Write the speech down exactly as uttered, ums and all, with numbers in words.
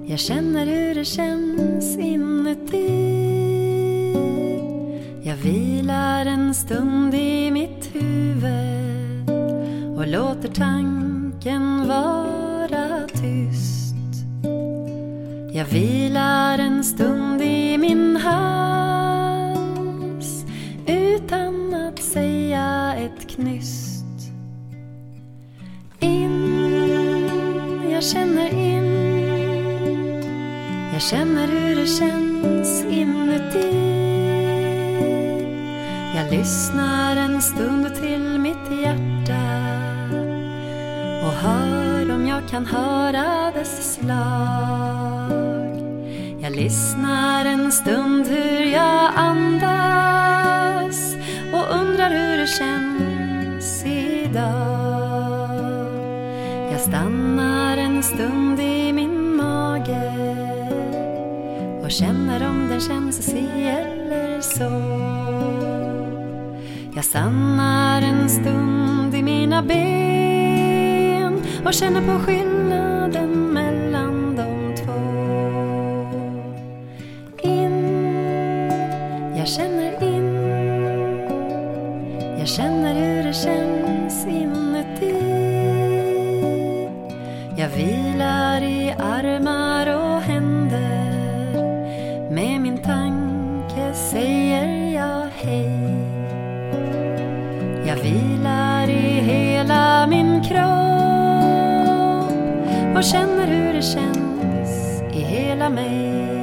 Jag känner hur det känns inuti. Jag vilar en stund i mitt huvud och låter tanken vara tyst. Jag vilar en stund i min hals utan att säga ett knyst. In, jag känner in. Jag känner hur det känns inuti. Jag lyssnar en stund till mitt hjärta och hör om jag kan höra dess slag. Jag lyssnar en stund hur jag andas och undrar hur det känns idag. Jag stannar en stund i min mage och känner om den känns si eller så. Jag stannar en stund i mina ben och känner på skillnaden mellan de två. In, jag känner in. Jag känner hur det känns inuti. Jag vilar i armar och händer. Med min tanke säger jag hej. Jag vilar i hela min kropp och känner hur det känns i hela mig.